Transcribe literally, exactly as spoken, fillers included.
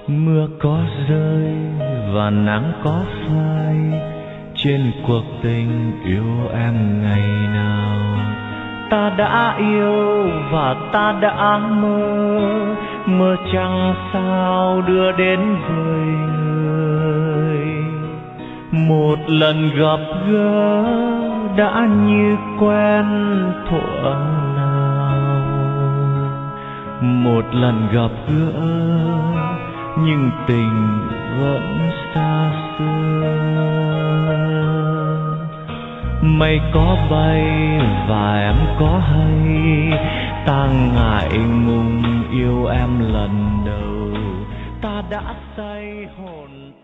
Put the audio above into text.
Mưa có rơi và nắng có phai trên cuộc tình yêu em ngày nào. Ta đã yêu và ta đã mơ, mơ chẳng sao đưa đến với người. Một lần gặp gỡ đã như quen thuở nào, một lần gặp gỡ nhưng tình vẫn xa xưa. Mây có bay và em có hay, ta ngại ngùng yêu em lần đầu. Ta đã say hồn